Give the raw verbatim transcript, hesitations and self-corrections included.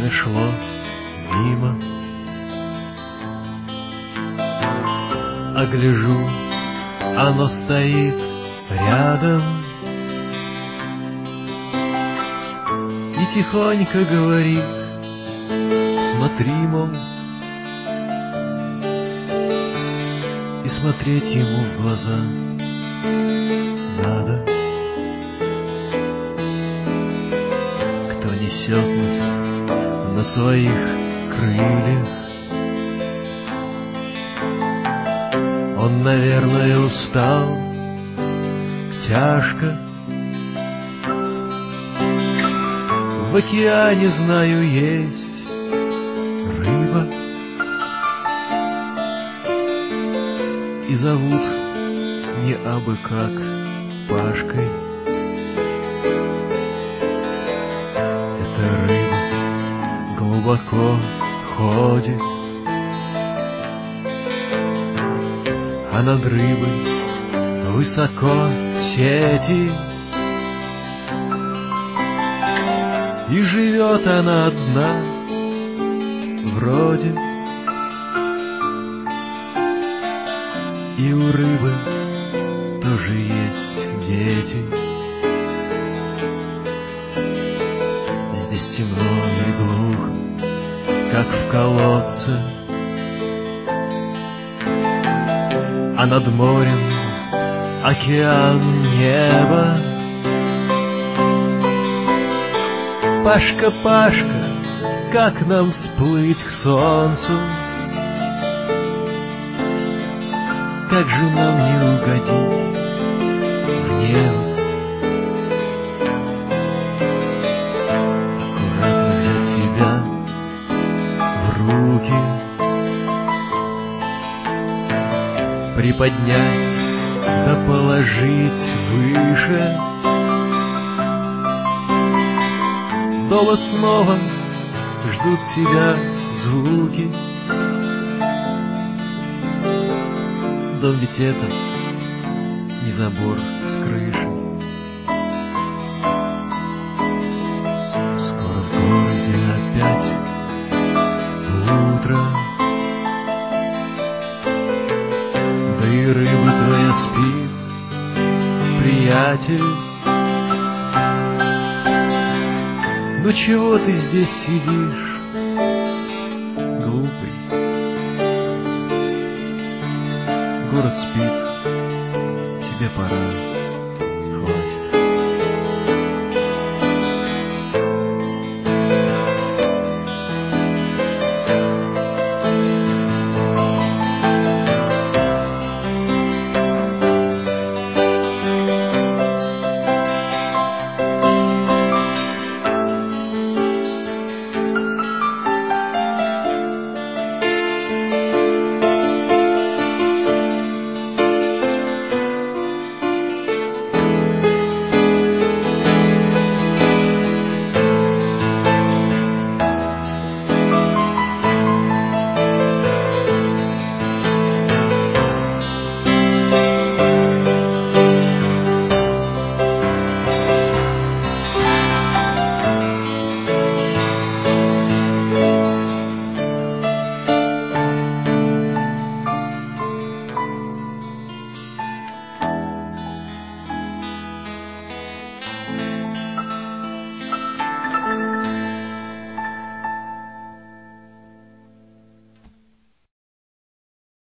время шло мимо, а гляжу, оно стоит рядом и тихонько говорит: смотри, мол, и смотреть ему в глаза надо. Кто несет нас на своих крыльях, он, наверное, устал тяжко. В океане, знаю, есть рыба, и зовут не абы как Пашкой. Эта рыба глубоко ходит, а над рыбой высоко сети, и живет она одна вроде. И у рыбы тоже есть дети. Здесь темно и глухо, как в колодце, а над морем океан, небо. Пашка, Пашка, как нам всплыть к солнцу? Как же нам не угодить в небо? Аккуратно взять себя в руки, приподнять да положить выше. Дома снова ждут тебя звуки. Дом ведь это не забор с крышей. Скоро в городе опять утро, да и рыба твоя спит, приятель. Ну чего ты здесь сидишь, глупый? Город спит, тебе пора, хватит.